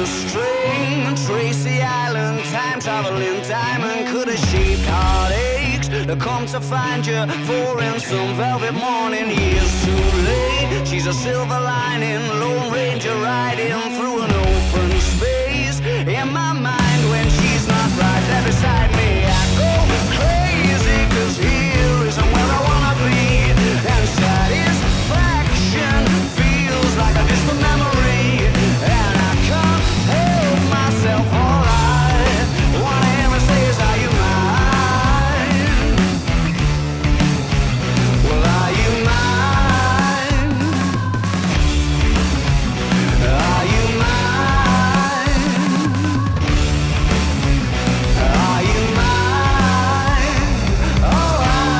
a string. Tracy Island, time traveling diamond could have shaped heartaches to come to find you for in some velvet morning. Years too late. She's a silver lining, Lone Ranger riding through an open space. In my mind, when she's not right there beside me, I go crazy, 'cause here isn't where I wanna be. And satisfaction feels like a distant memory, and I can't help myself. All I wanna hear her say is, are you mine? Well, are you mine? Are you mine? Are you mine? Oh,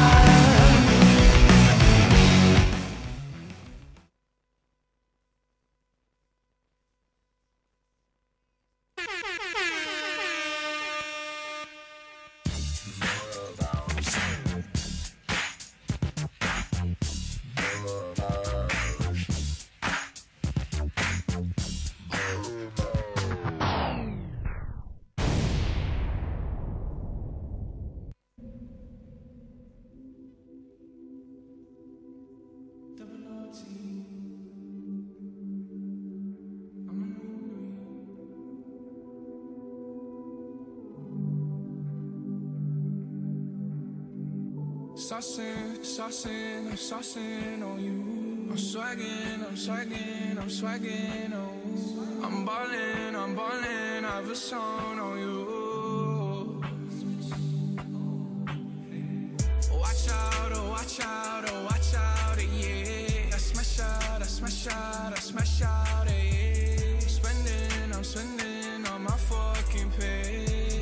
Saucing, I'm saucing on you. I'm swagging, oh. I'm ballin', I have a song on you. Watch out, oh, watch out, yeah. I smash out, yeah. I'm spending on my fucking pay.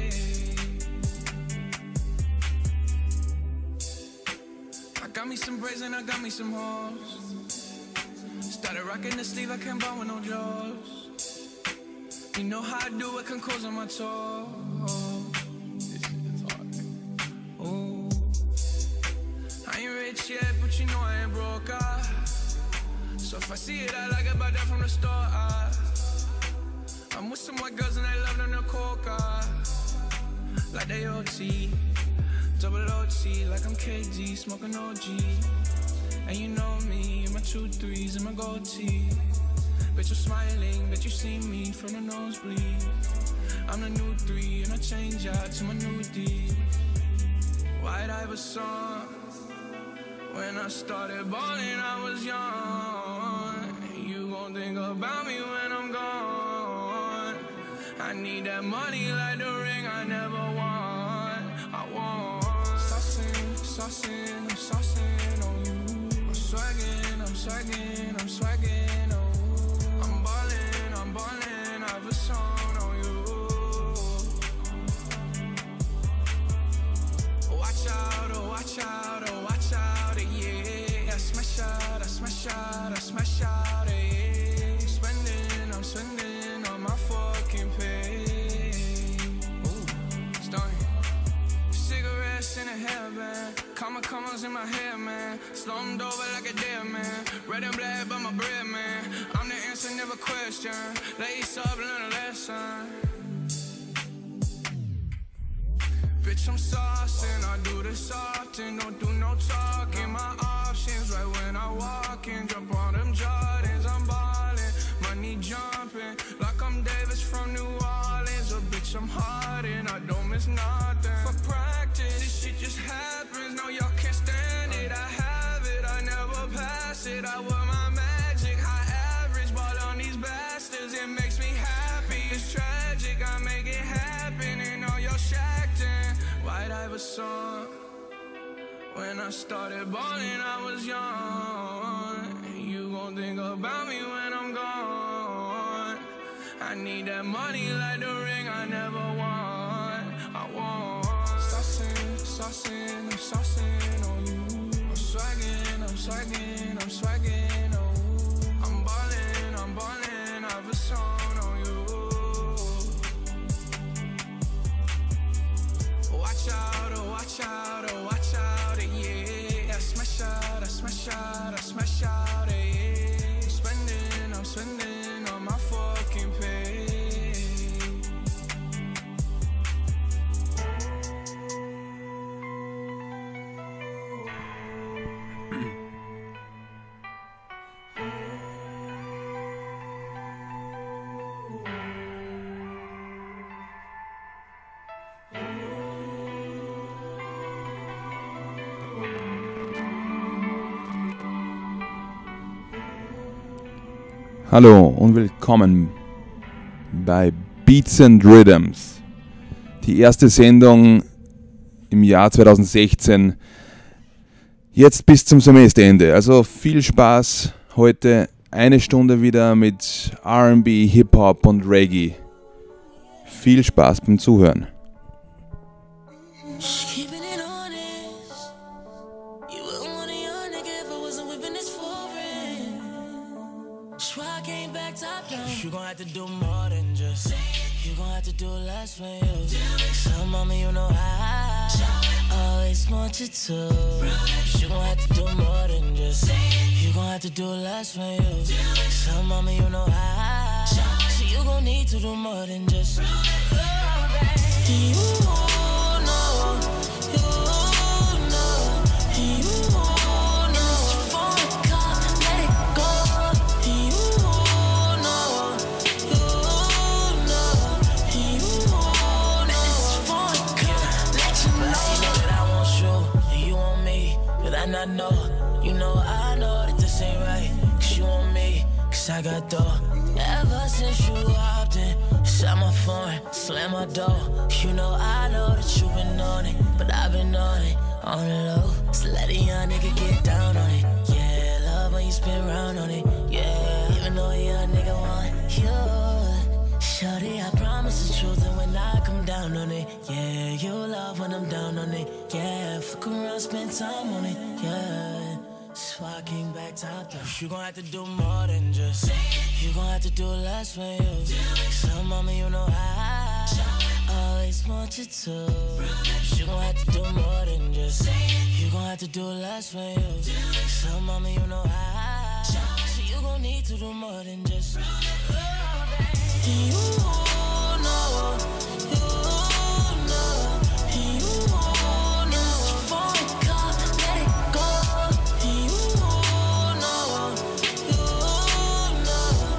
Got me some braids and I got me some hoes. Started rocking the sleeve, I can't buy with no jaws. You know how I do it, can close on my toes. Ooh. I ain't rich yet, but you know I ain't broke. So if I see it, I like it, buy that from the store. I'm with some white girls and they love them to coca. Like they OT. Double OT, like I'm KD, smoking OG. And you know me, in my 2-3s and my gold tee. Bet you're smiling, bet you see me from the nosebleed. I'm the new 3 and I change out to my new D. White Iverson. When I started balling, I was young. You gon' think about me when I'm gone. I need that money like the ring I never won. I want saucing, I'm saucing on you. I'm swagging, oh. I'm ballin', I have a song on you. Watch out, yeah. I smash out, yeah. I'm spending on my fucking pay. Ooh, starting. Cigarettes in a hairband. Commas in my hair, man. Slumped over like a dead man. Red and black by my bread, man. I'm the answer, never question. Lace up, learn a lesson. Bitch, I'm saucing. I do this often. Don't do no talking. My options right when I walk in. Jump on them Jordans. I'm ballin'. Money jumping. Like I'm Davis from New Orleans. Or bitch, I'm hardin'. I don't miss nothing. For practice, this shit just happens. No, y'all can't stand it. I have it. I never pass it. I wear my magic. High average. Ball on these bastards. It makes me happy. It's tragic. I make it happen. And all y'all shacked in. White Iverson. When I started balling, I was young. You gon' think about me when I'm gone. I need that money like the ring I never won. I want saucing, I'm saucing on you. I'm swagging, oh. I'm ballin', I have a song on you. Watch out, yeah. I smash out, yeah. I'm spending on my fucking pay. Hallo und willkommen bei Beats and Rhythms. Die erste Sendung im Jahr 2016, jetzt bis zum Semesterende. Also viel Spaß heute, eine Stunde wieder mit R&B, Hip-Hop und Reggae. Viel Spaß beim Zuhören. You gon' have to do more than just. You gon' have to do less for you. So mama, you know I always want you to. You gon' have to do more than just. You gon' have to do less for you. So mama, you know I. So you gon' need to do more than just. You know, you know, you know. And I know that this ain't right. Cause you want me, cause I got dough. Ever since you hopped in, shut my phone, slam my door. I know that you been on it, but I've been on it, on the low. So let a young nigga get down on it. Yeah, love when you spin round on it. Yeah, even though a young nigga want you. Shorty, I promise the truth, and when I come down on it, yeah, you love when I'm down on it, yeah, fuck around, spend time on it, yeah, so I came back top down. You gon' have to do more than just, you gon' have to do less for you, so mama, you know I always want you to, you gon' have to do more than just, you gon' have to do less for you, so mama, you know I, so you gon' need to do more than just. You know, you know, you know, it's a phone call, let it go. You know, you know,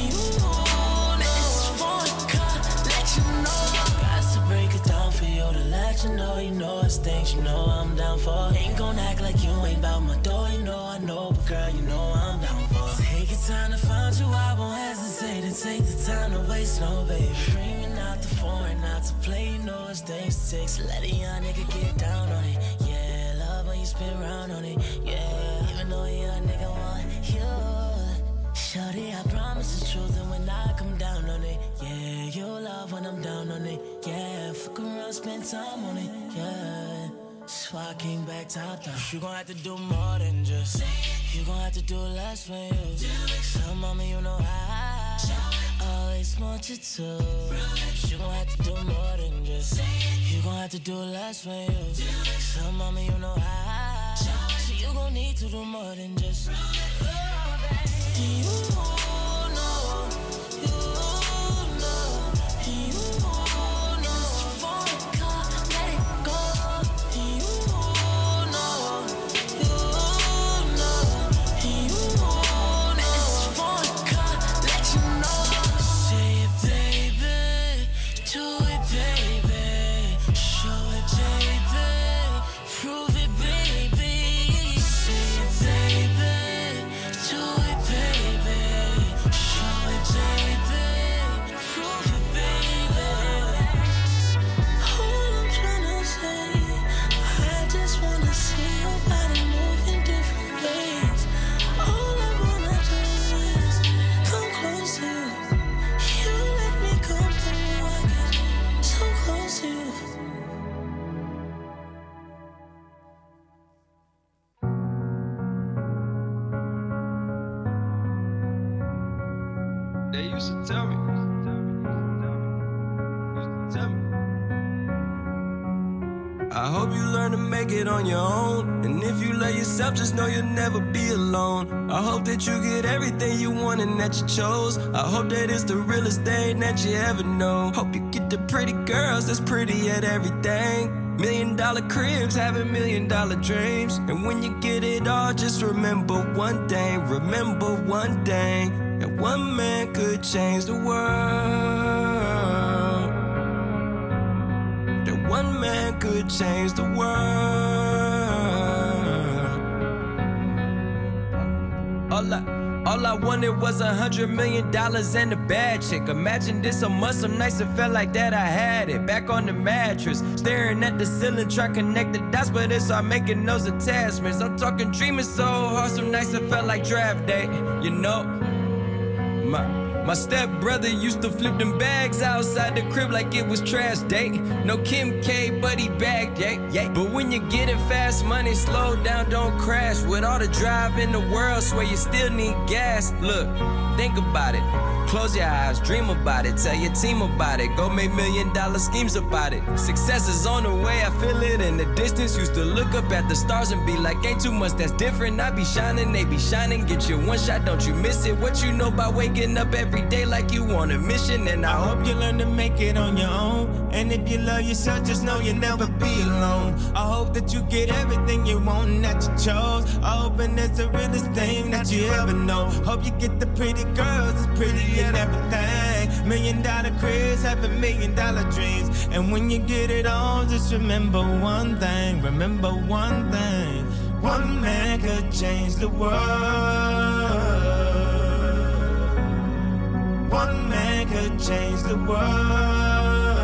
it's a phone call, let you know. Got to break it down for you to let you know it's things you know I'm down for. Ain't gon' act like you ain't bout my door, I know, but girl, you know I'm down for. Take your time to find you, I won't hesitate to take the time to waste, no baby. Screaming out the phone, not to play, it's things to take. So let a young nigga get down on it. Yeah, love when you spin round on it. Yeah, even though a young nigga want you. Shorty, I promise the truth, and when I come down on it, yeah, you love when I'm down on it. Yeah, fuck around, spend time on it. Yeah, so I came back top down. You gon' have to do more than just. You gon' have to do less for you. So mama, you know I always want you to. You gon' have to do more than just. You gon' have to do less for you. So mama, you know I. So you gon' need to do more than just. You know, you know, you know, it's a phone call, let it go. They used to tell me. I hope you learn to make it on your own. And if you love yourself, just know you'll never be alone. I hope that you get everything you want and that you chose. I hope that it's the realest thing that you ever know. Hope you get the pretty girls that's pretty at everything. $1 million cribs, having $1 million dreams. And when you get it all, just remember one thing. Remember one thing. That one man could change the world. That one man could change the world. All All I wanted was $100 million and a bad chick. Imagine this a month, some nights it felt like that I had it. Back on the mattress, staring at the ceiling, trying to connect the dots, but it's all making those attachments. I'm talking dreaming so hard, some nights it felt like draft day. You know, my stepbrother used to flip them bags outside the crib like it was trash day. No Kim K, but he bagged, yeah. But when you get it fast money, slow down, don't crash. With all the drive in the world, swear you still need gas. Look, think about it. Close your eyes, dream about it. Tell your team about it. Go make $1 million schemes about it. Success is on the way, I feel it in the distance. Used to look up at the stars and be like, ain't too much that's different. I be shining, they be shining. Get your one shot, don't you miss it. What you know about waking up every day like you on a mission. And I hope you learn to make it on your own. And if you love yourself, just know you'll never be alone. I hope that you get everything you want and that you chose. I hope and that's the realest thing that you ever know. Hope you get the pretty girls, it's pretty and everything. $1 million cribs, having $1 million dreams. And when you get it all, just remember one thing. Remember one thing. One man could change the world. One man could change the world.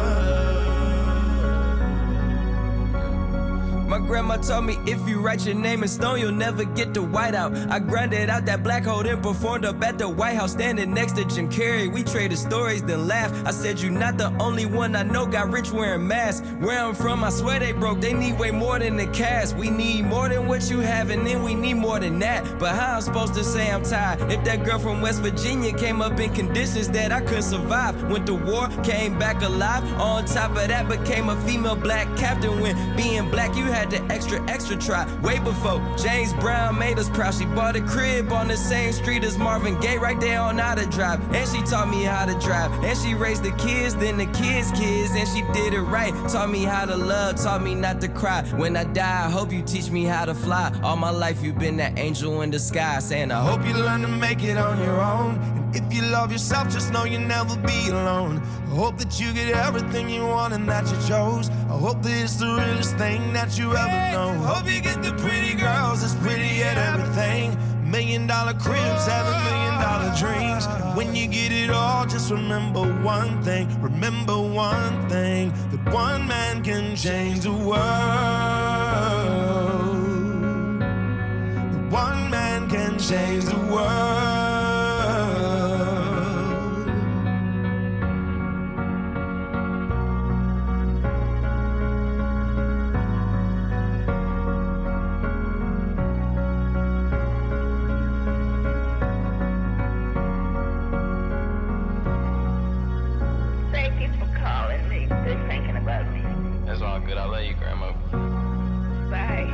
My grandma told me if you write your name in stone, you'll never get the white out. I grinded out that black hole, then performed up at the White House, standing next to Jim Carrey. We traded stories, then laughed. I said, you not the only one I know got rich wearing masks. Where I'm from, I swear they broke. They need way more than the cash. We need more than what you have, and then we need more than that. But how I'm supposed to say I'm tired if that girl from West Virginia came up in conditions that I couldn't survive? Went to war, came back alive. On top of that, became a female black captain. When being black, you had the extra try. Way before James Brown made us proud. She bought a crib on the same street as Marvin Gaye, right there on how to drive. And she taught me how to drive. And she raised the kids, then the kids. And she did it right. Taught me how to love, taught me not to cry. When I die, I hope you teach me how to fly. All my life you've been that angel in the sky. Saying I hope you learn to make it on your own. And if you love yourself, just know you'll never be alone. I hope that you get everything you want and that you chose. I hope that it's the realest thing that you ever know. Hope you get the pretty girls that's pretty at everything. $1 million cribs, have $1 million dreams. When you get it all, just remember one thing. Remember one thing. That one man can change the world. That one man can change the world. Good, I love you, Grandma. Bye.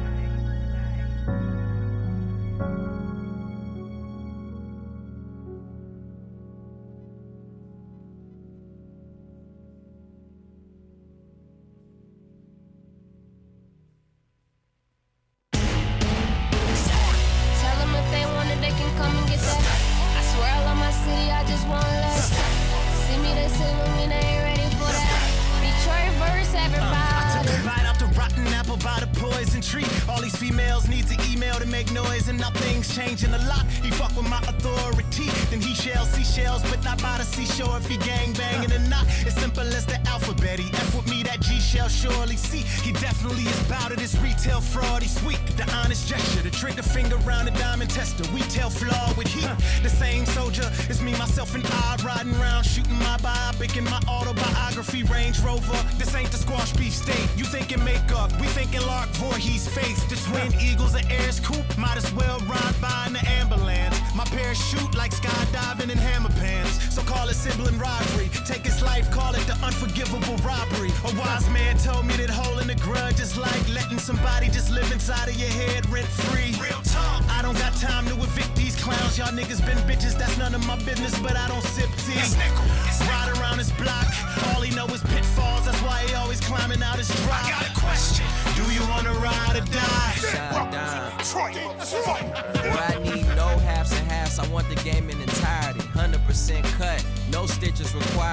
Tell them if they want it, they can come and get that. I swear I love my city, I just want less. See me, they sit with me, they ain't ready for that. Detroit verse, everybody. I took a bite out the rotten apple by the poison tree. All these females need to email to make noise, and now things changing a lot. He fuck with my authority, then he shall see shells, but not by the seashore if he gang banging or not. It's simple as the alphabet. He F with me, that G shall surely see. He definitely is bout it, this retail fraud. He's sweet, the honest gesture, the trigger finger round the diamond tester. We tell flaw with heat. The same soldier is me, myself, and I riding around shooting my biopic in my autobiography Range Rover. This ain't the squash beef steak. You thinking makeup, we thinking Lark Voorhees face. The twin eagles of Air's coupe, might as well ride by in the ambulance. My parachute like skydiving in hammer pants. So call it sibling rivalry. Take his life, call it the unforgivable robbery. A wise man told me that holding a grudge is like letting somebody just live inside of your head rent free. Real talk. I don't got time to evict these clowns. Y'all niggas been bitches, that's none of my business, but I don't sip tea. Ride around his block, all he know is pitfalls. That's why he always climbing out his drop. I got a question. Do you wanna ride or die? Boy, I need no halves and halves. I want the game in entirety. 100% cut, no stitches required.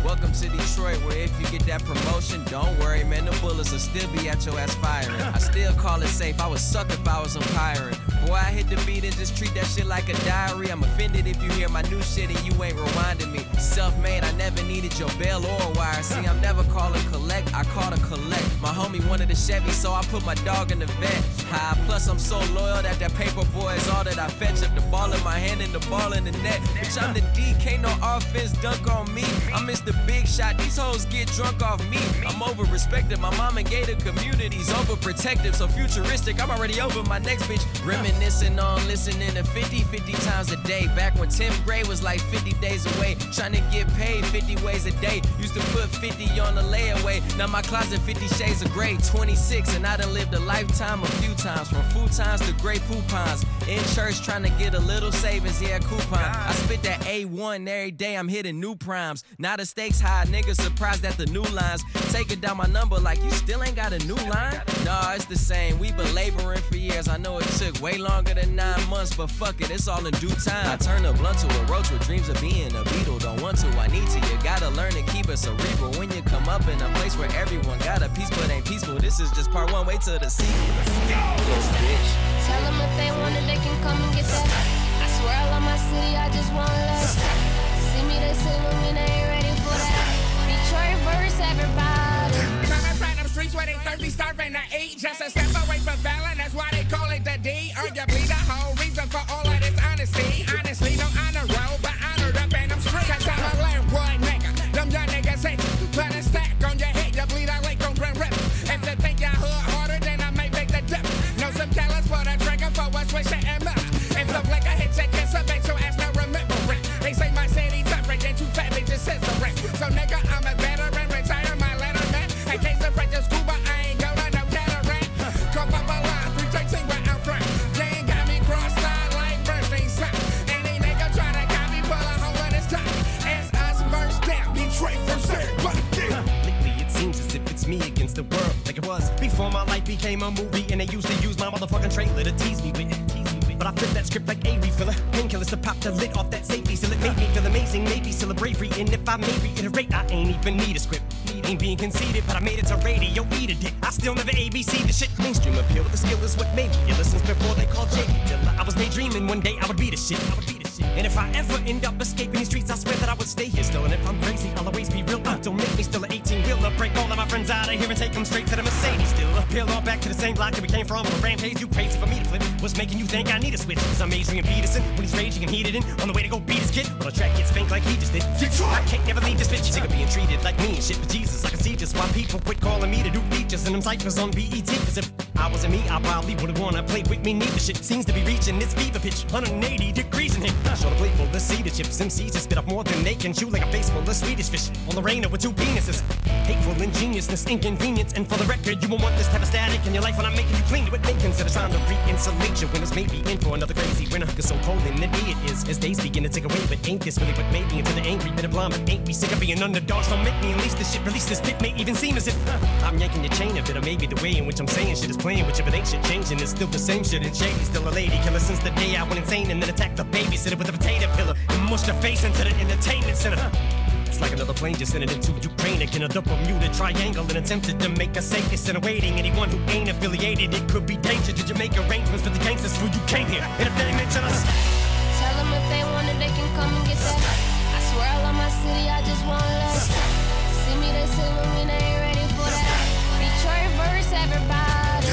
Welcome to Detroit, where if you get that promotion, don't worry, man, the bullets will still be at your ass firing. I still call it safe, I would suck if I was umpiring. Boy, I hit the beat and just treat that shit like a diary. I'm offended if you hear my new shit and you ain't rewinding me. Self-made, I never needed your bell or a wire. See, I'm never calling collect, I call to collect. My homie wanted a Chevy, so I put my dog in the vet. High, plus I'm so loyal that paper boy is all that I fetch. Up the ball in my hand and the ball in the net. Bitch, I'm the D, can't no offense dunk on me. I'm Mr. Big Shot, these hoes get drunk off me. I'm over-respected, my mom and gated communities overprotective, so futuristic, I'm already over my next bitch. Reminiscing on listening to 50 times a day. Back when 10th grade was like 50 days away. Trying to get paid 50 ways a day. Used to put 50 on the layaway. Now my closet 50 shades of gray. 26 and I done lived a lifetime a few times. From futons to gray poupons. In church trying to get a little savings, yeah, coupon. I spit that A1 every day, I'm hitting new primes. Now the stakes high, niggas surprised at the new lines. Taking down my number like you still ain't got a new line? Nah, it's the same, we been laboring for years. I know it took way longer than 9 months, but fuck it, it's all in due time. I turn a blunt to a roach with dreams of being a beetle. Don't want to, I need to, you gotta learn to keep it cerebral. When you come up in a place where everyone got a piece but ain't peaceful, this is just part one, wait till the sequel. Yes, bitch. Tell them if they want it, they can come and get that. I swear I love my city, I just want less. See me, they say when we ain't ready for that. Detroit verse, everybody. Coming from them streets where they thirsty, starving to eat. Just a step away from Fallon, that's why they call it the D. Arguably the whole reason for all of this honesty. Honestly, no honor roll, but honored up in them streets. Cause I'm a landboy nigga, them young niggas hate you. Put a stack on your head, you bleed out like on Grand Rip. If you think y'all hood harder, then I may make the dip. Know some callous for the trigger for a switch and up. If the blick I hit your kiss, I bet your ass no remember it. They say my city tougher than too fat bitches censoring. So nigga, I'm a veteran, retire my letterman. In case the French is scuba, I ain't go to no cataract. Come up a line, 313 right out front. They ain't got me cross-eyed like Bernstein son. Any nigga try to got me, pull a hole in his top. It's us versus them, Detroit versus everybody. Lately it seems as if it's me against the world, like it was before my life became a movie. And they used to use my motherfucking trailer to tease me with it. But I flipped that script like a refiller. Painkillers to pop the lid off that safety. Still it made me feel amazing, maybe still a bravery. And if I may reiterate, I ain't even need a script. Ain't being conceited, but I made it to radio, eat a dick. I still never ABC the shit. Mainstream appeal with the skill is what made me ill since before they called J.D. Dilla. I was daydreaming one day I would be the shit. And if I ever end up escaping these streets, I swear that I would stay here still. And if I'm crazy, I'll always be real. Don't make me still an 18-wheeler. Break all of my friends out of here and take them straight to the Mercedes still. Peel all back to the same block that we came from on a rampage. You crazy for me to flip? What's making you think I need a switch? Cause I'm Adrian Peterson when he's raging and heated in on the way to go beat his kid. Well, the track gets spanked like he just did. I can't never leave this bitch. Sick of being treated like me and shit. But Jesus, I can see just why people quit calling me to do features and them cyphers on BET. Cause if I wasn't me, I probably would've wanna play with me. Neither shit seems to be reaching its fever pitch. 180 degrees in here. Show the playful, let's see the chips. MCs just spit up more than they can chew like a face full of Swedish fish. On the rainer with 2 penises. Hateful ingeniousness, inconvenience. And for the record, you won't want this type of static in your life when I'm making you clean to it. Make instead of trying to re-insulate your winners. Maybe in for another crazy winter. Cause so cold in the day it is. As days begin to take away. But ain't this really what made me into the angry bit of blonde? But ain't we sick of being underdogs? Don't make me unleash this shit. Release this bit may even seem as if I'm yanking your chain a bit. Or maybe the way in which I'm saying shit is playing with you. But ain't shit changing. It's still the same shit. And Shady's still a lady killer since the day I went insane. And then attacked the babysitter with a potato pillar. And mushed her face into the entertainment center. It's like another plane just sent it into Ukraine. Again, a Bermuda Triangle and attempted to make a safe incinerating anyone who ain't affiliated. It could be danger. Did you make arrangements for the gangsters who you came here? And if they mention us, Tell them if they want it, they can come and get that. I swear I love my city, I just want less. See me, they say when we ain't ready for that. Detroit verse, everybody.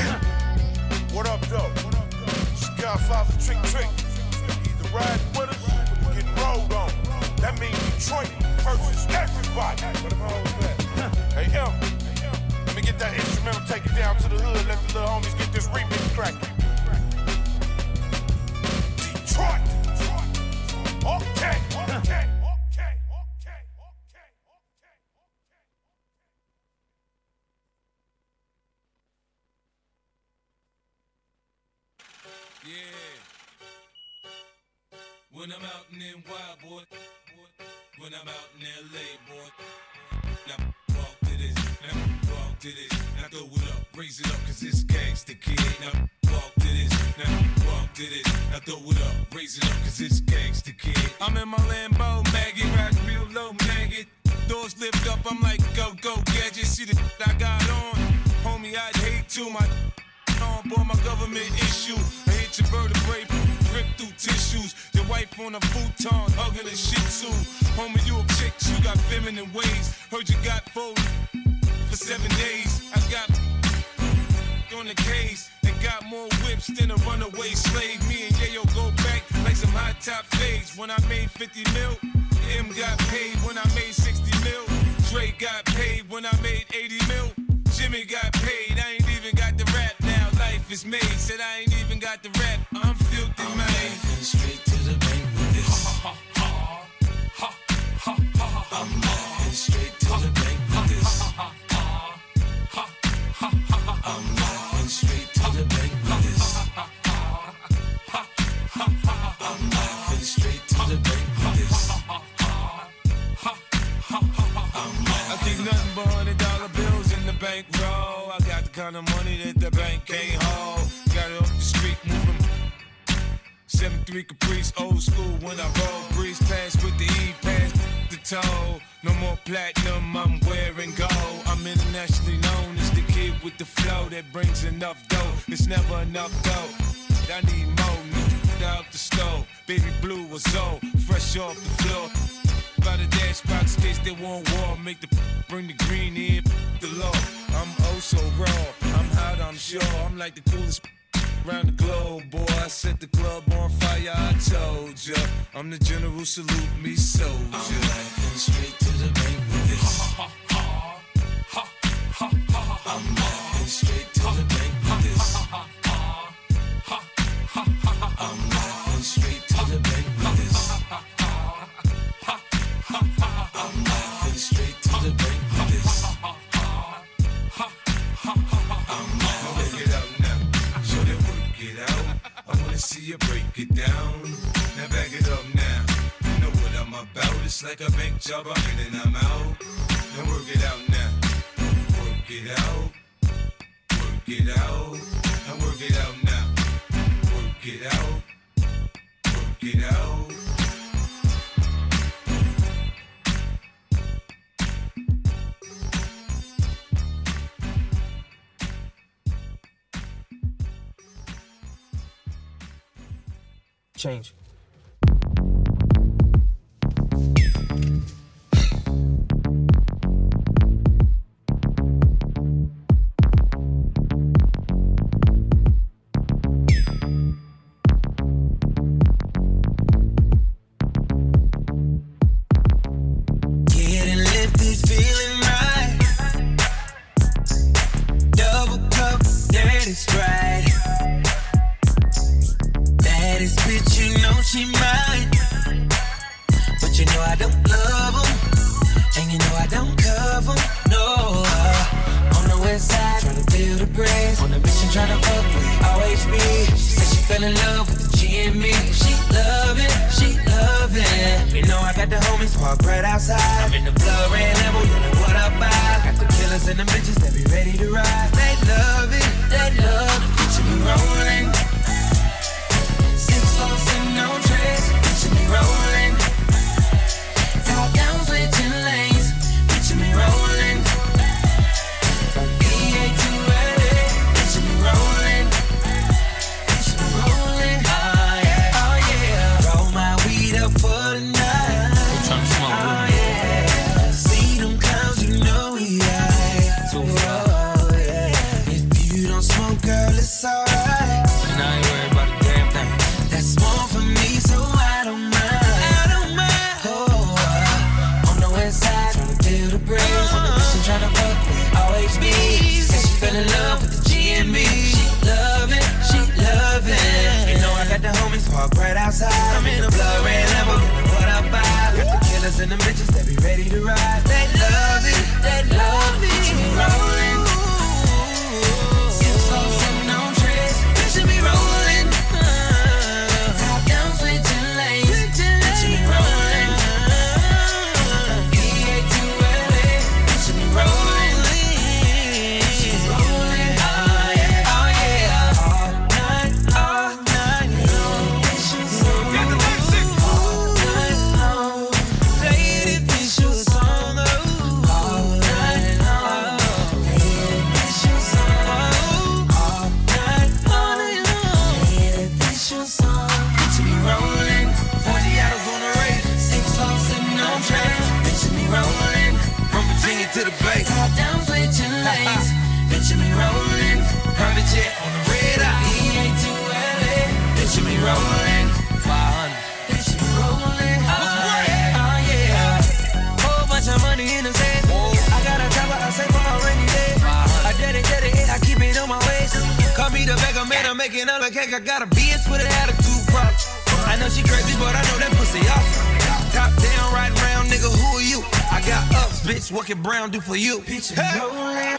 What up, though? Godfather Trick. Either riding with us or getting rolled on. That means Detroit versus everybody. Hey, M, let me get that instrumental, take it down to the hood, let the little homies get this remix cracking. Detroit. Okay. Yeah. When I'm out in NY, boy. When I'm out in LA, boy. Now walk to this, now throw it up, raise it up, cause it's gangsta kid. Now walk to this, now throw it up, raise it up, cause it's gangsta kid. I'm in my Lambo, maggot, rock real low, maggot. doors lift up, I'm like, go, gadget. See the I got on. Homie, I'd hate to. My on board my government issue. I hit your vertebrae, rip through tissues. Your wife on a futon, hugging a shih tzu. Homie, you a chick, you got feminine ways. Heard you got folded for 7 days. I got on the case and got more whips than a runaway slave. Me and Yayo go back like some high top fades. When I made 50 mil, M got paid when I made 60 mil. Dre got paid when I made 80 mil. Jimmy got paid, I ain't even got the rap now. Life is made, said I ain't even got the rap. I'm filthy, man. Laughing straight to the bank with this. I'm laughing straight to the bank with this. I'm laughing straight to the bank with this. I'm laughing straight to the bank with this. I think nothing but $100 bills in the bankroll. I got the kind of money that the bank can't hold. Got it off the street moving. 7-3 Caprice, old school when I roll. Breeze pass with the E pass the toe. No more platinum, I'm wearing gold. I'm internationally known as the kid with the flow that brings enough dough. It's never enough dough. I need more. Out the stove, baby blue was old, fresh off the floor. By the dash box case they want war. Make the bring the green in the law. I'm oh so raw. I'm hot, I'm sure. I'm like the coolest around the globe, boy. I set the club on fire, I told ya. I'm the general, salute me, soldier. I'm laughing straight to the bank with this. I'm laughing straight to the bank with this. I'm laughing straight to the bank with this. I'm laughing straight to the bank with this. I'm laughing. Work it out now, show them work it out. I wanna see you break it down. Now back it up now. You know what I'm about. It's like a bank job, I'm in and I'm out. Now work it out now. Work it out. Work it out. Now work it out now. Work it out. Work it out. Change. Getting lifted, feeling right. Double cup, dirty Sprite. Baddest bitch, you know she mine. But you know I don't love 'em, and you know I don't cover 'em. No, on the west side, tryna build a bridge. On the mission, tryna fuck with OHB. She said she fell in love with the G and me. She love it, she love it. You know I got the homies parked right outside. I'm in the blood red level, you know what I buy. Got the killers and the bitches that be ready to ride. They love it, they love it. Picture me rolling. 6 floors and no trays. Picture me rolling. Top down, switching lanes. Picture me rolling. From VA to LA. Picture me rolling. Picture me rolling. Oh yeah, oh yeah. Roll my weed up for the night. Oh yeah. See them clowns to the bank. Top down, switching lanes. Picture me rolling. Private jet on the red eye. VA to LA. Picture me rolling. 500. Picture me rolling. Oh yeah. Whole bunch of money in the safe. I got a chopper, I say for a rainy day. I dedicate it, I keep it on my waist. Call me the beggar man, I'm making all the cake. I got a bitch with an attitude problem. I know she crazy, but I know that pussy awesome. Top down, right round, nigga, who are you? I got ups, bitch, what can Brown do for you? Hey.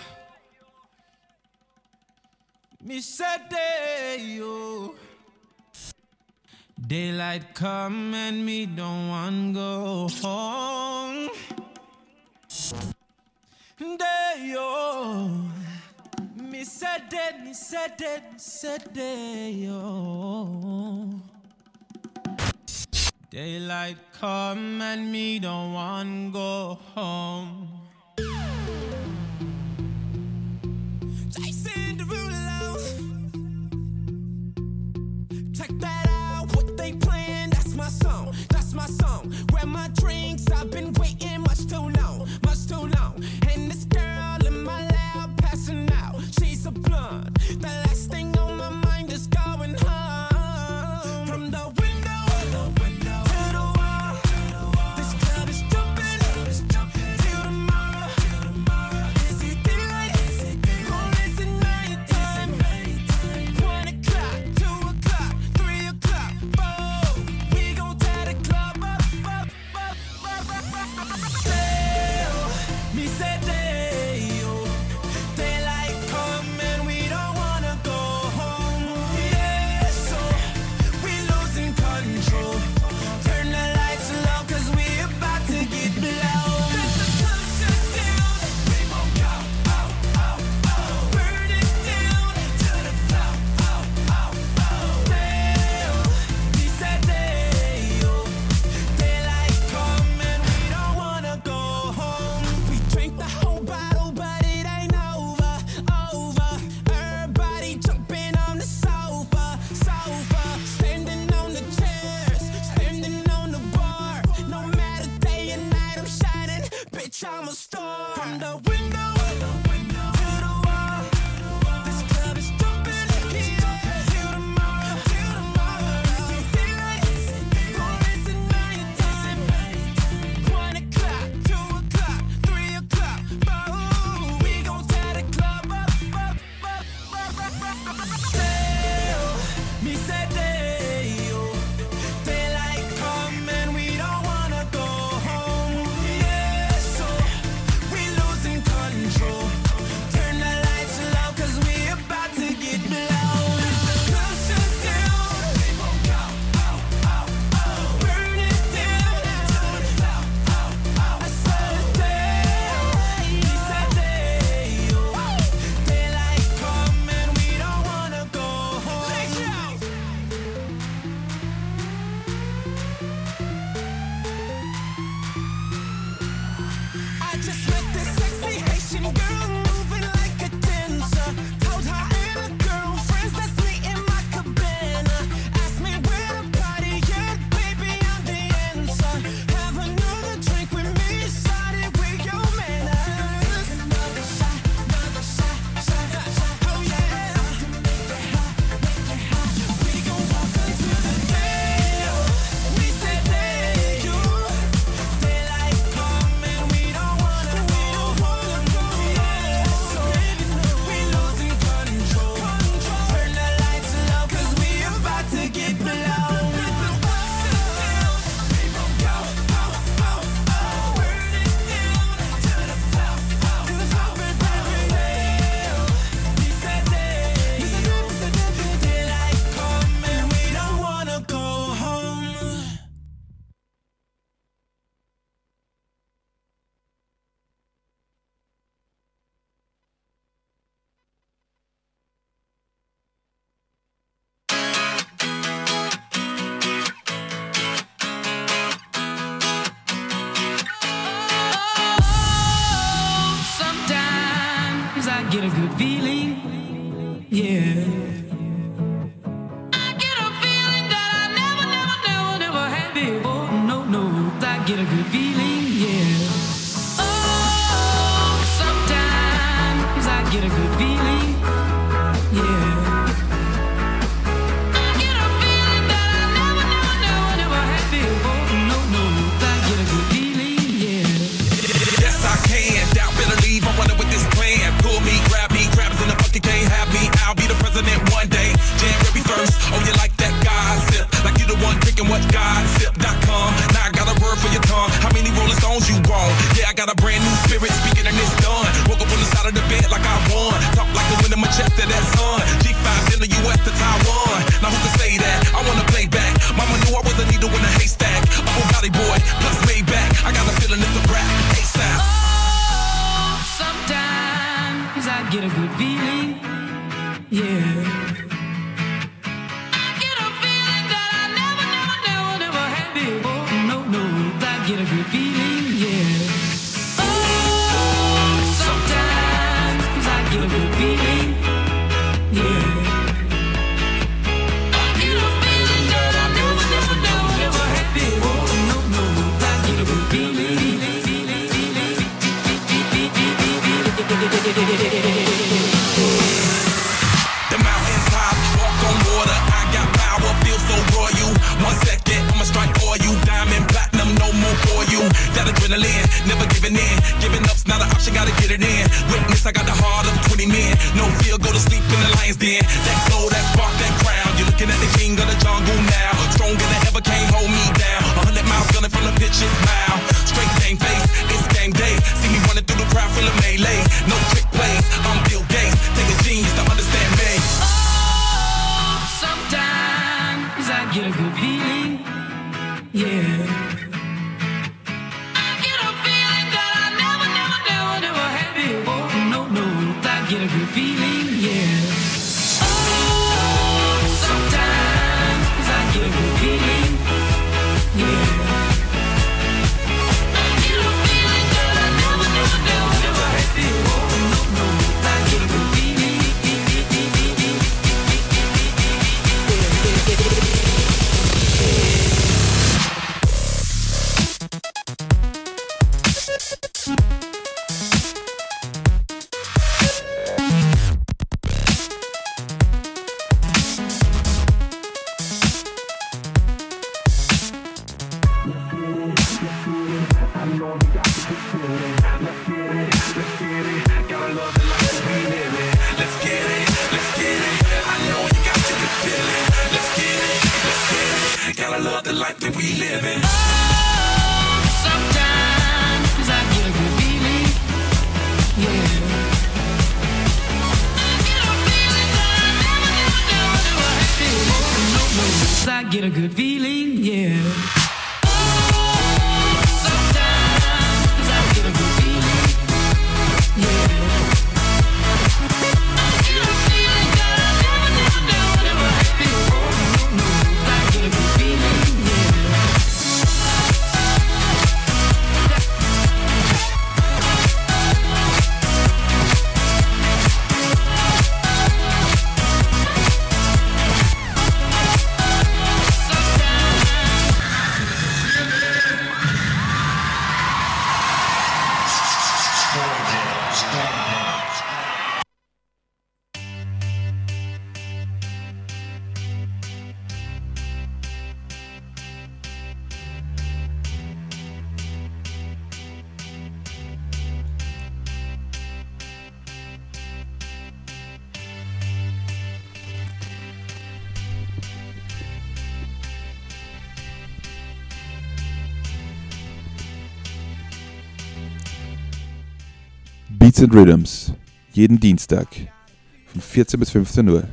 Me said yo. Daylight come and me don't want go home. Yo. Me said yo. Daylight come and me don't want go home. Jason Derulo. Check that out, what they playing, that's my song, that's my song. Grab my drinks, I've been waiting much too long, much too long. And this girl in my lap passing out, she's a blonde. The last thing on my mind is going home. From the window to the wall, this club is jumping till tomorrow. Is it daylight? Or is it nighttime? 1 o'clock, 2 o'clock, 3 o'clock, 4. We gon' tie the club up. Me said daylight come and we don't wanna go home. Yeah, so we losing control. Turn the lights low 'cause we about to get blown. Let the sun shut down. We won't go, burn it down to the floor. Me said daylight come and we don't wanna go home. We drank the whole bottle, but it ain't over. Everybody jumping on the sofa. Standing on the chairs, standing on the bar. No matter day and night, I'm shining. Bitch, I'm a star. From the window to the wall, this club is jumping till tomorrow. Is it daylight or is it nighttime? 1 o'clock, 2 o'clock, 3 o'clock, 4. We gon' tie the club up. Me said daylight come and we don't wanna go home. Yeah, so we losing control. Turn the lights low 'cause we about to get blown. Let the club shut down. We won't go, burn it down to the floor. I said me said daylight come and we don't wanna go home. I just met this sexy Haitian girl moving like a dancer. Told her and her girlfriends let's meet in my cabana. Asked me where the party at, baby I'm the answer. Have another drink with me, started with your manners. Another shot, oh yeah. We gon' walk until the day. We said daylight come and we don't wanna go. Yeah, so we losing control. Turn the lights low 'cause we about to get blown. Let the sun sit down. We gon' go, burn it down to the floor. We said daylight come and we don't wanna go home. Sometimes I get a good feeling, yeah. I get a feeling that I never had before. No, I get a good feeling, yeah. Oh, spirit speaking and it's done. Woke up on the side of the bed like I won. Talk like the wind in my chest to that sun. G5 in the US to Taiwan. Now who can say that? I wanna play back. Mama knew I was a needle in a haystack. Upper body boy, plus way back. I got a feeling it's a rap. ASAP. Oh, sometimes I get a good feeling. Yeah. I get a feeling that I never had before. No, I get a good feeling. Yeah. Oh, sometimes I get a good feeling. Yeah. I get a feeling that I never had before. No, I get a good feeling. The mountains top, walk on water. I got power, feel so royal. 1 second, I'ma strike for you. Diamond, platinum, no more for you. That adrenaline, never giving in. Giving up's not an option, gotta get it in. Witness, I got the heart of 20 men. No fear, go to sleep in the lion's den. That glow, that spark, that crown. You're looking at the king of the jungle now. Stronger than ever, can't hold me down. 100 miles gunning from the pitcher's mile. Straight game face, it's game day. See me running through the crowd, full of melee. No trick plays, I'm Bill Gates. Take a genius to understand me. Oh, sometimes I get a good feeling. Yeah. I get a feeling that I never had before. No, I get a good feeling. Yeah. Oh, sometimes I get a good feeling. Yeah. I get a feeling that I never had before. No, I get a good feeling. Gotta love the life that we live in. Sometimes I get a good feeling. Yeah. I get a feeling that I never had before. No, I get a good feeling. Yeah. Sometimes I get a good feeling. Yeah. I get a feeling that I never had before. No, I get a good feeling. Beats and Rhythms, jeden Dienstag von 14 bis 15 Uhr.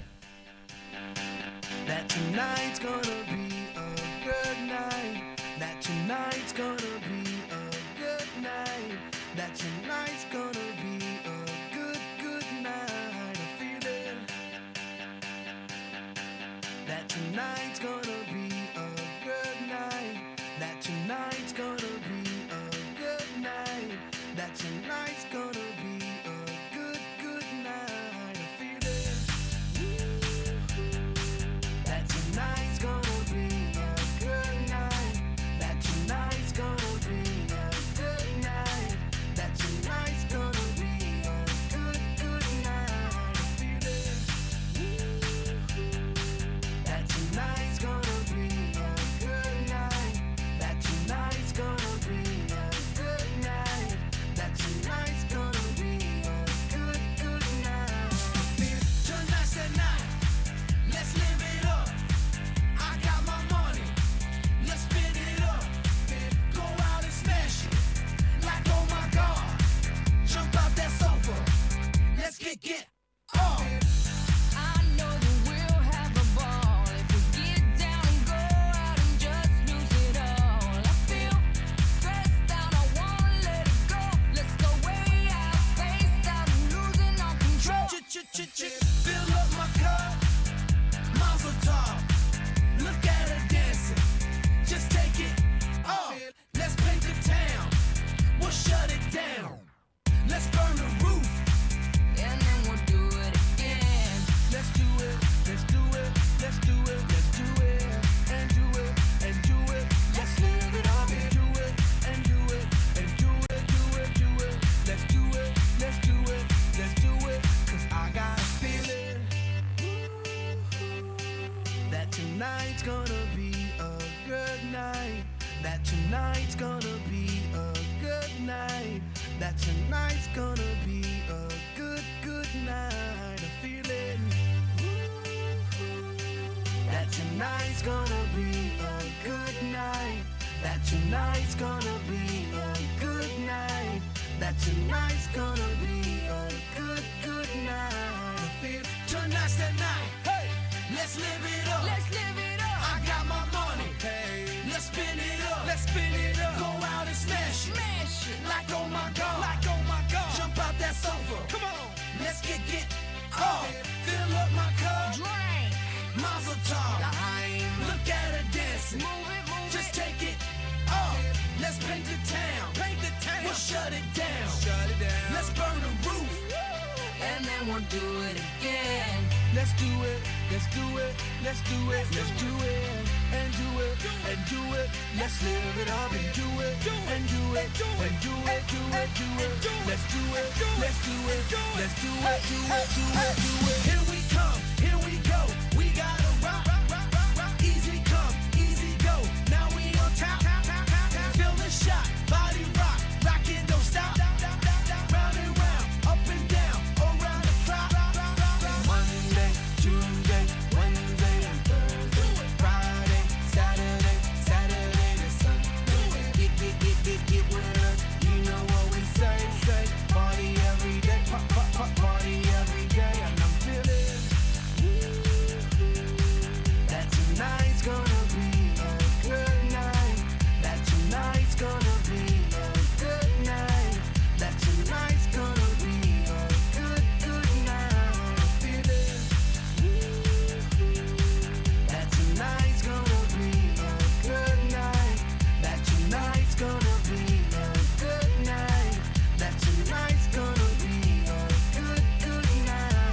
That tonight's gonna be a good night. That tonight's gonna be a good night. That tonight's gonna be a good night. I feel it. That tonight's gonna be a good night. That tonight's gonna be a good night. That tonight's gonna be a good night. I feel it. That tonight's gonna be a good night. That tonight's gonna be a good night. That tonight's gonna let's burn the roof. And then we'll do it again. Let's do it, let's do it, let's do it, let's do it, and do it, and do it. Let's live it up and do it, and do it, and do it, do it, do it. Let's do it, let's do it, let's do it. 'Cause I got a feeling that tonight's gonna be a good night. That tonight's gonna be a good night. That tonight's gonna be a good, good night. A feeling that tonight's gonna be a good night. That tonight's gonna be a good night. That tonight's gonna be a good, good night. A feel tonight's the night. Hey, let's live it up. Let's live it up. I got my money. Hey, let's spin it up. Let's spin it up. Go out and smash it. Smash it. Like oh my god. Like oh my god. Jump out that sofa. Come on. Let's get off. Fill up my cup. Drink. Mazel tov. Look at her dancing. Move it, move Just it. take it off. Let's paint the town. Paint the town. We'll shut it down. Shut it down. Let's burn the roof. And then we'll do it again. Let's do it. Let's do it. Let's do it. Let's do it. And do it. And do it. Let's live it up and do it. And do it. And do it. Do it. Do it. Let's do it. Let's do it. Let's do it. Do it. Do it. Do it. Here we come. Here we go. We gotta rock. Easy come. Easy go. Now we on top. Feel the shot. Body rock. Rockin', don't stop. Round and round. Up and down. Around the clock. Monday, Tuesday, Wednesday, and Thursday. Friday, Saturday, Saturday to Sunday. Get with us. You know what we say. Party every day. Party every day. And I'm feeling that tonight's gonna be a good night. That tonight's gonna be a good night. That tonight's gonna be a good, good night. I'm feeling that tonight's gonna be a good night. That tonight's gonna be a good night. That tonight's gonna be a good, good night.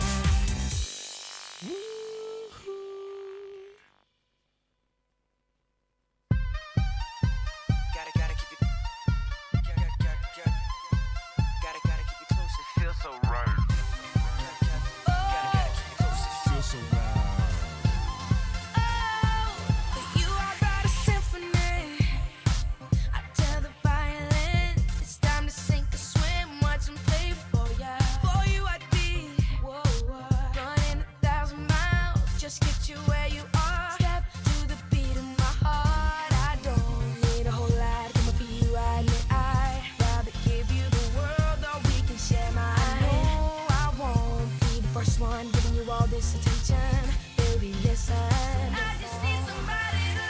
Gotta keep it. Gotta keep it close. It feels so right. Gotta keep it close. It feels so right. You are about a symphony. I tell the violin it's time to sink or swim. Watch 'em play for ya. For you I'd be running 1,000 miles. Just get you where you are. Step to the beat of my heart. I don't need a whole lot coming for you. I'd rather give you the world, or we can share mine. I know I won't be the first one giving you all this attention. Baby, listen. I just need somebody to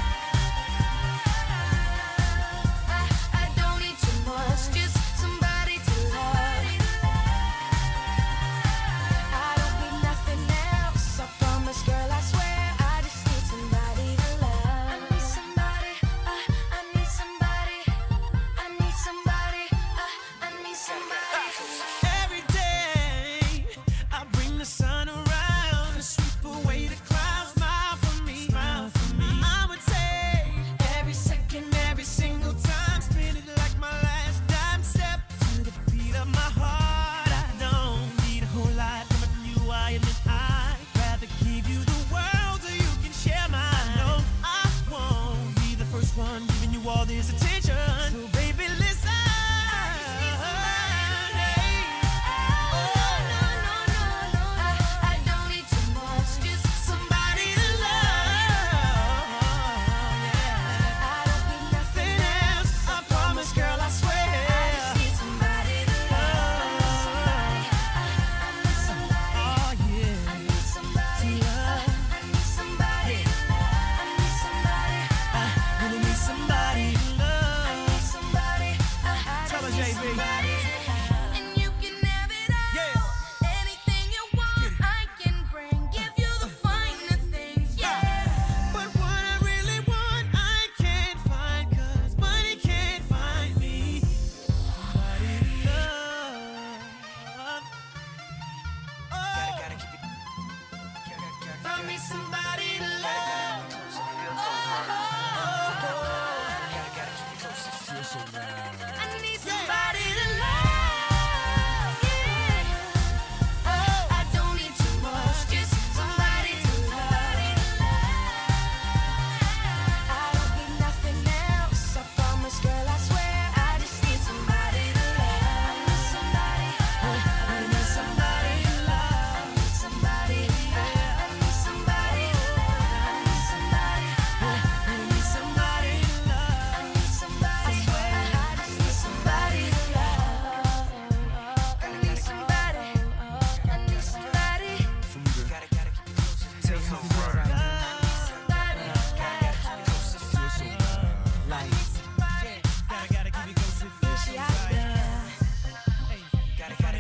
love. I don't need too much, just somebody to love. I don't need nothing else. I promise, girl, I swear. I just need somebody to love. I need somebody. I need somebody. I need somebody. I need somebody. Every day I bring the sun around.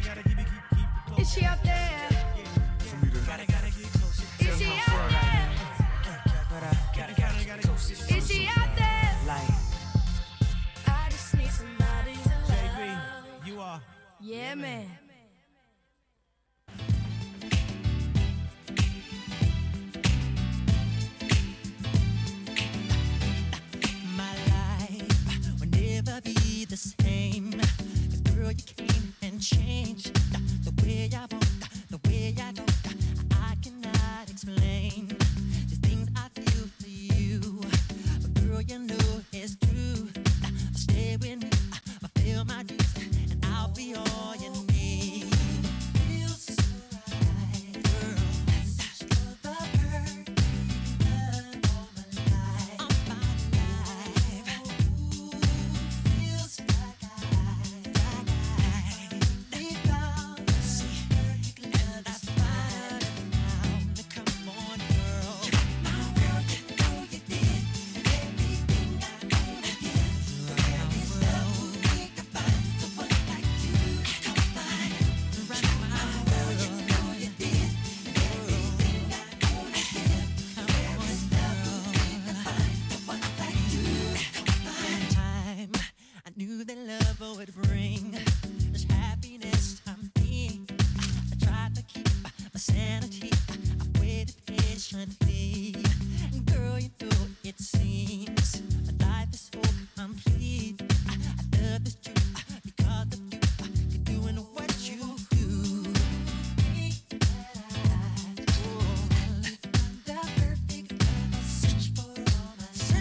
Is she up there? Is she out there? Is she out there? I just need somebody to love. You are. Yeah, man. My life will never be the same. 'Cause girl, you came and changed the way I walk, the way I talk. I cannot explain the things I feel for you. But girl, you know it's true. I'll stay with you, I'll feel my dreams, and I'll be all you need. Feels so right, girl. That's the perfect love all my life. All my life. Ooh, feels like I found the secret love. That's fine now. Come on, girl. My world, you know you did everything I wanna give. Every love we could find, someone like you come find. My world, you know you did everything I wanna give. Every love we could find, someone like you come find. Time I knew that love would bring this happiness to me. I tried to keep my sanity. I waited patiently. Girl, you know it seems life is so complete. I love this you because of you. You're doing what you do. The perfect love, search for all my life.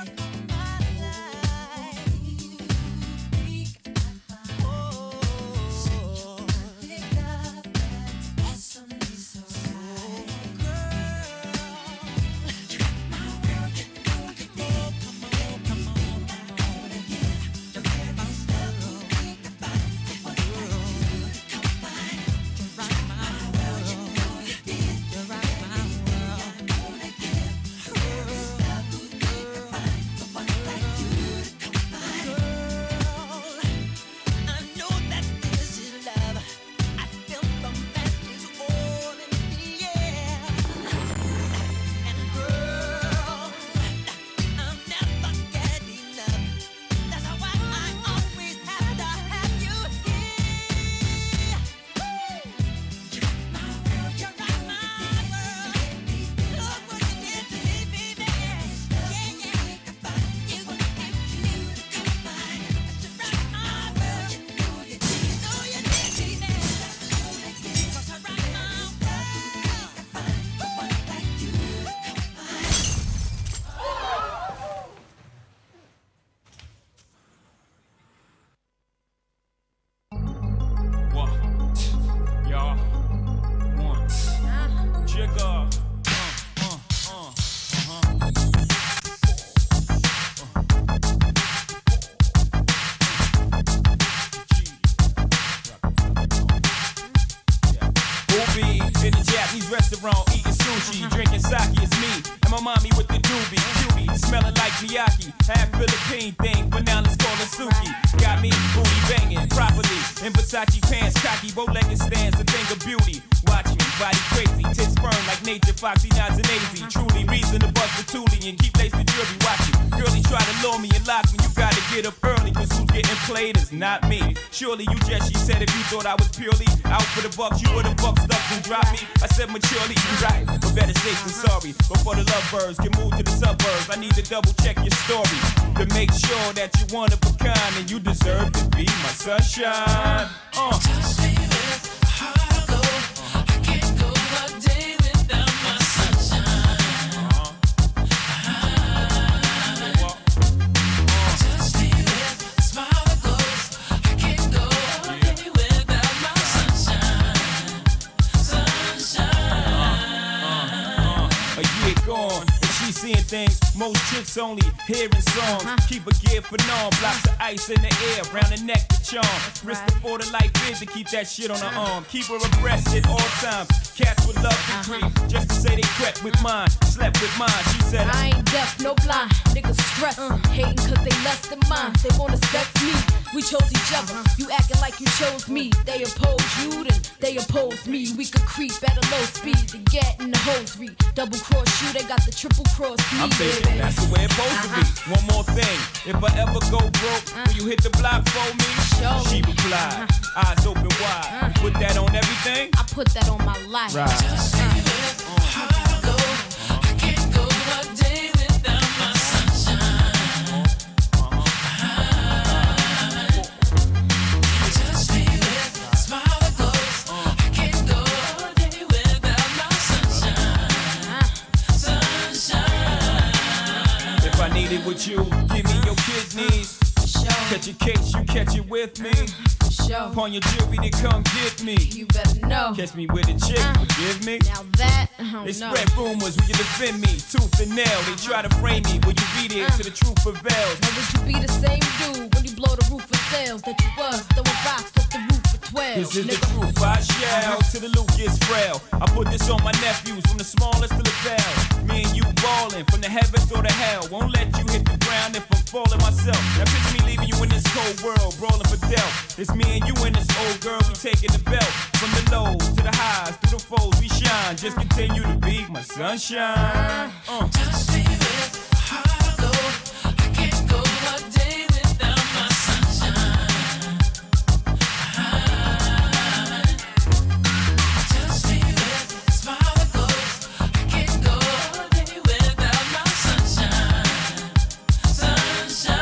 restaurant eating sushi, drinking sake, it's me and my mommy with the doobie, cutie, smelling like Miyake, half Philippine thing, but now let's call her Suki. Got me booty banging properly in Versace pants, cocky, bow-legged stands, a thing of beauty. Watch me, body crazy, tits firm like nature, foxy, nods and easy. Truly reason to bust the toolie and keep lace the jewelry. Watch me, girlie try to lure me and lock me. You gotta get up early, cause who's getting played is not me. Surely you just, she said, if you thought I was purely out for the bucks, you would've bucked stuck and dropped me. I said maturely, you right, but better safe than sorry. Before the lovebirds can move to the suburbs, I need to double check your story to make sure that you one of a kind and you deserve to be my sunshine. Seeing things, most chicks only hearing songs. Keep a gear for norm, blocks of ice in the air, round the neck, the charm. Risk the for the life is to keep that shit on her arm. Keep her abreast at all times. Cats would love to creep just to say they crept with mine, slept with mine. She said I ain't deaf, no blind. Niggas stress, hating cause they less than mine. They wanna sex me, we chose each other. You acting like you chose me. They oppose you, then they oppose me. We could creep at a low speed to get in the hosiery. Double cross you, they got the triple cross me. I'm thinking that's the way it's supposed to be. One more thing, if I ever go broke, will you hit the block for me? She replied, eyes open wide. You put that on everything? I put that on my life. If I need it with you, give me your kidneys. Catch a case, you catch it with me. Upon your jewelry, they come get me. You better know. Catch me with a chick, forgive me. Now that, I don't They know. spread rumors, will you defend me? Tooth and nail, they try to frame me. Will you be there till the truth prevails? Now would you be the same dude when you blow the roof of sales that you was throwing rocks off the roof for 12? This is the truth, I shall, till the loot gets frail. I put this on my nephews, from the smallest to the bell. Me and you ballin', from the heavens or the hell. Won't let you hit the ground if I'm falling myself. Now picture me leaving you in this cold world, brawling for death. It's me and you and this old girl, we taking the belt. From the lows to the highs, through the foes, we shine. Just continue to be my sunshine. Just be with how I go. I can't go a day without my sunshine. Just be with smile that goes. I can't go a day without my sunshine. Sunshine.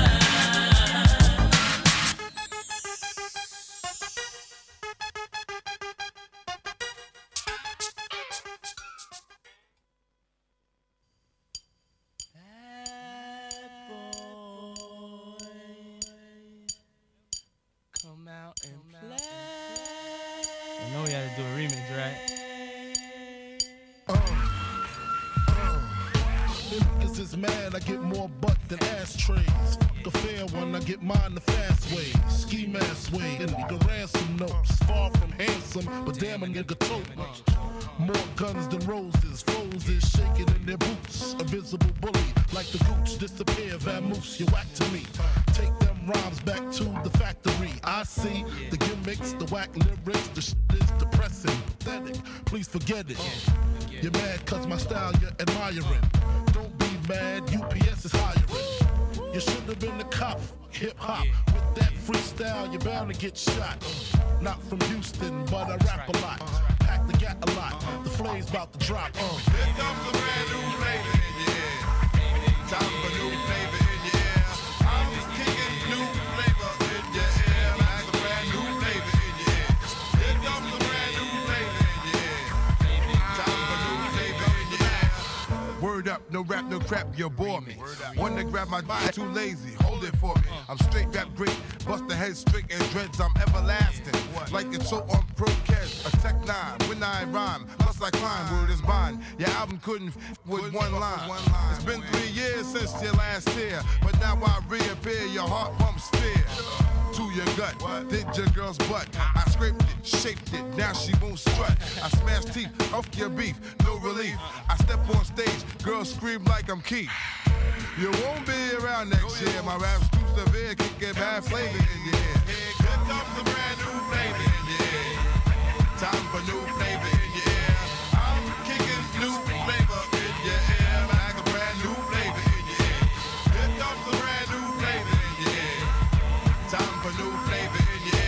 Come out and play. I know we had to do a remix, right? Niggas is mad, I get more butt than ashtrays. Fuck a fair one, I get mine the fast way. Ski mask way, and nigga ransom notes. Far from handsome, but damn a nigga tote. More guns than roses, foes is shaking in their boots. A visible bully, like the gooch, disappear, vamoose, you whack to me. Take them rhymes back to the factory. I see the gimmicks, the whack lyrics, the shit is depressing, pathetic. Please forget it. You're mad cause my style you're admiring. Don't be mad, UPS is hiring. You should have been a cop, hip hop. With that freestyle, you're bound to get shot. Not from Houston, but I rap a lot. Pack the gat a lot. The flame's about to drop. Here comes a brand new flavor in your ear. Time for new flavor in your ear. I'm just kicking new flavor in your ear. Like a brand new flavor in your ear. Here comes a brand new flavor in your ear. Time for new flavor in your ear. Word up, no rap, no crap, you bore me. One to grab my body, too lazy, hold it for me. I'm straight rap great, bust the head straight and dreads, I'm everlasting. Like it's so on Procast, a Tech 9, when I rhyme, plus I climb, word is mine. Your album couldn't with one line. It's been 3 years since your last tear, but now I reappear, your heart pumps fear. To your gut, did your girl's butt. I scraped it, shaped it, now she won't strut. I smashed teeth, off your beef, no relief. I step on stage, girls scream like I'm Keith. You won't be around next year, my rap's too severe, can get bad flavor in your ear. Here comes a brand new flavor in your ear. Time for new flavor in your ear. I'm kicking new flavor in your ear, like a brand new flavor in your ear. Here comes a brand new flavor in your ear. Time for new flavor in your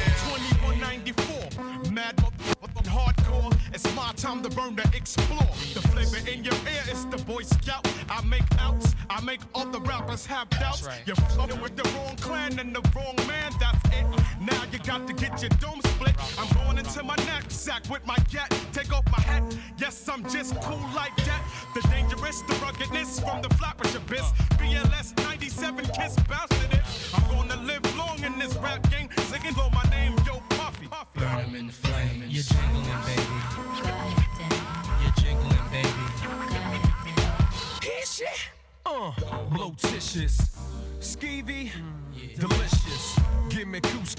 ear. 2194, mad motherfucking hardcore. It's my time to burn, to explore. The flavor in your ear is the Boy Scout. I make outs, I make other rappers have doubts. You're fucking with the wrong clan and the wrong man, that's it. Now you got to get your dome split. I'm going into my knapsack with my gat. Take off my hat, yes, I'm just cool like that. The dangerous, the ruggedness from the flappers abyss. BLS 97 Kiss bounce to this. I'm gonna live long in this rap game. Singing blow my name, Yo Puffy. Burn 'em in the flame. You're jingling, baby. You're jingling, baby. Hit shit. Blotitious. Skeevy. Delicious. Give me couscous.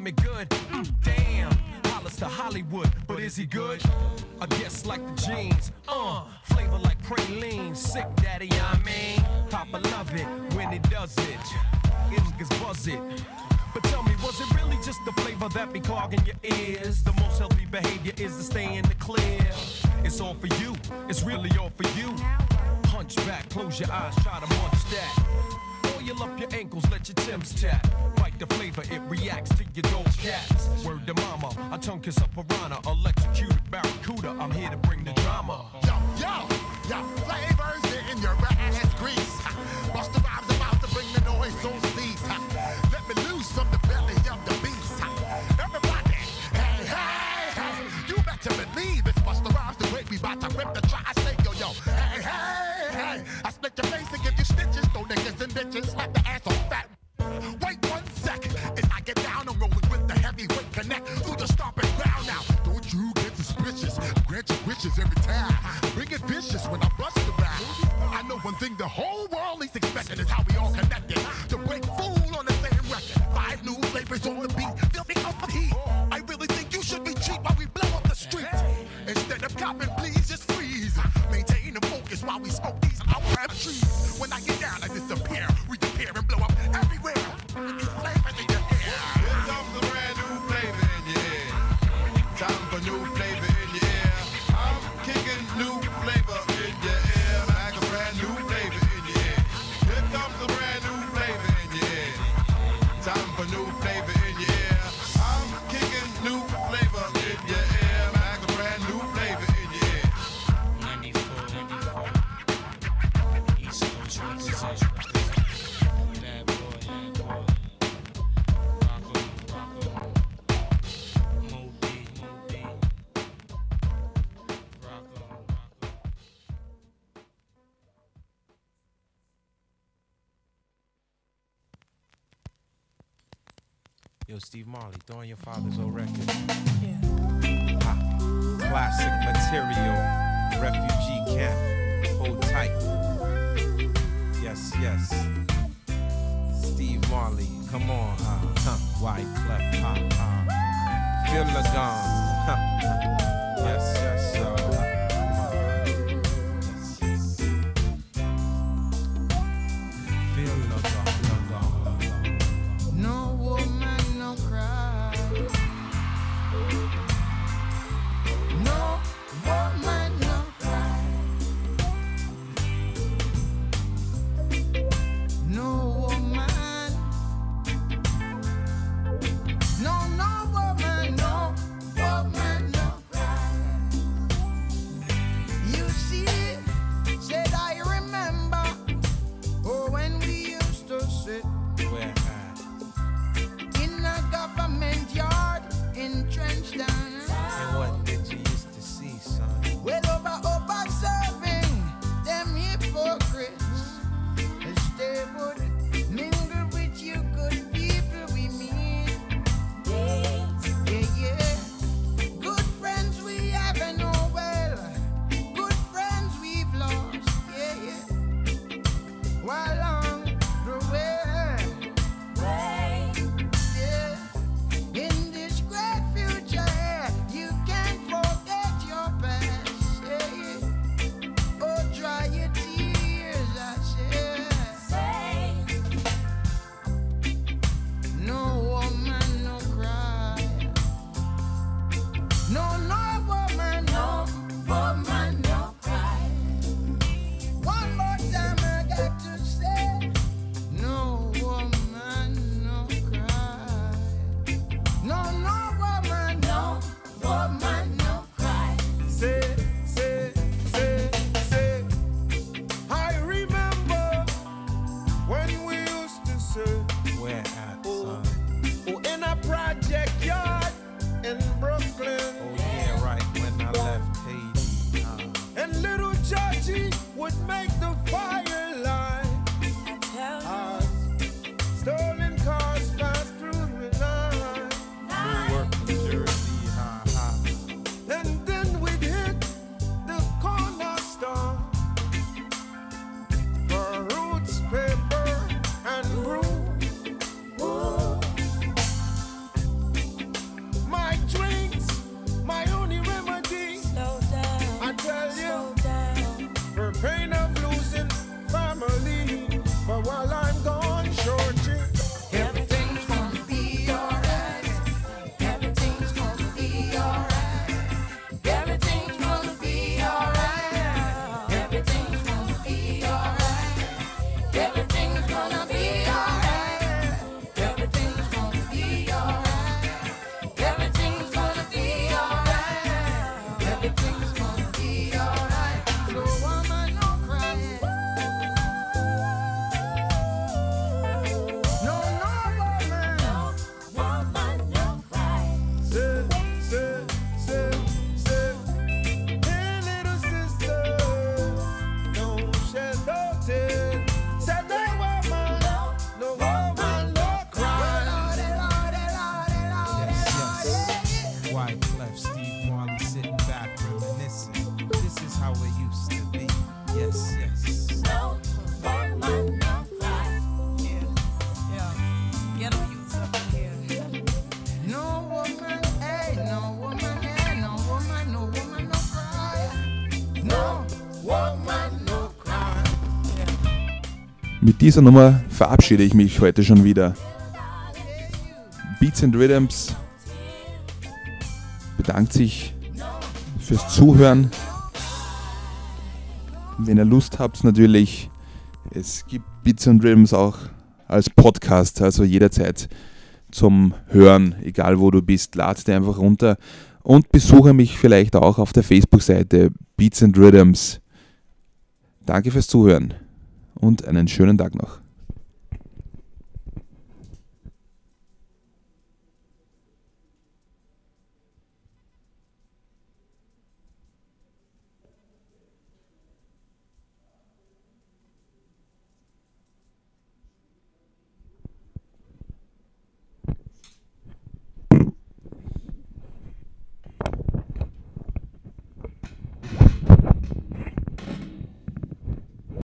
me good. Damn, hollers to Hollywood, but is he good? I guess like the jeans, flavor like praline. Sick daddy, I mean, Papa love it when he does it. Niggas buzz it. But tell me, was it really just the flavor that be clogging your ears? The most healthy behavior is to stay in the clear. It's all for you, it's really all for you. Hunch back, close your eyes, try to munch that. Oil up your ankles, let your Timbs tap. Bite the flavor, it reacts to your gold caps. Word to mama, I tongue kiss a piranha, electrocuted barracuda. I'm here to bring the drama. Yo, flavors in your ass grease. Bust the vibes about to bring the noise on cease. Let me loose from the belly of the beast. Everybody, hey, you better believe it's Busta Rhymes the way we bout to rip the tri-state, yo. Hey, I split your face and give you stitches. Throw niggas and bitches, slap the ass on fat. Wait 1 second, as I get down, I'm rolling with the heavyweight connect through the stomping ground now. Don't you get suspicious? Grant your wishes every time. Bring it vicious when I bust the rap. I know one thing the whole world is expecting is how we all connected. To break fool on the same record. 5 new flavors on the beat, fill me up with heat. I really think you should be cheap while we blow up the street. Instead of copping, please just freeze. Maintain the focus while we smoke these our trees. When I get down, I disappear, reappear and blow up everywhere. These flavors in your ear. Here comes a brand new flavor in your ear. Time for new flavor in your ear. I'm kicking new flavor in your ear. Like a brand new flavor in your ear. Here comes a brand new flavor in your ear. Time for new flavor in your ear. I'm kicking new flavor in your ear. Like a brand new flavor in your ear. 94. East Coast representation. Bad boy. Rocko. Moby. Rocko. Yo, Steve Marley, throwing your father's old record. Classic material, refugee camp, hold tight. Yes. Steve Marley, come on, White Clef, feel the gong, yes, feel the gong. No woman, no cry. No woman, no cry. No woman. No woman, no woman, no cry. You see, said I remember, when we used to sit in a government yard in Trenchtown. And what did you used to see, son? Well, observing them hypocrites, as they would mingle with you good people we meet. Yeah. Good friends we have and oh well. Good friends we've lost. Yeah. While on the way. Yeah. In this great future, you can't forget your past. Yeah. Oh, dry your tears, I say. No woman, no cry. No woman, no woman, no cry. One more time I got to say, no woman, no cry. No woman, no woman, no cry. Say. I remember when we used to say, Where at, son? in a project yard in Brooklyn. Oh yeah, right, when I left Haiti. And little Georgie would make the fire line. Stolen cars pass through the line. Newark, New Jersey, And then we'd hit the corner store for roots, paper, and brew. Hey, little sister, don't shed no tears. Said no woman, no cry. Yes. White Clef, Steve Marley sitting back reminiscing. This is how it used to be. Yes, yes. No woman, no cry. Get them youths up here. No woman, hey, no woman, hey, no woman, no woman, no cry. No woman, no cry. Mit dieser Nummer verabschiede ich mich heute schon wieder. Beats and Rhythms bedankt sich fürs Zuhören. Wenn ihr Lust habt, natürlich, es gibt Beats and Rhythms auch als Podcast, also jederzeit zum Hören, egal wo du bist, lad dir einfach runter und besuche mich vielleicht auch auf der Facebook-Seite Beats and Rhythms. Danke fürs Zuhören und einen schönen Tag noch.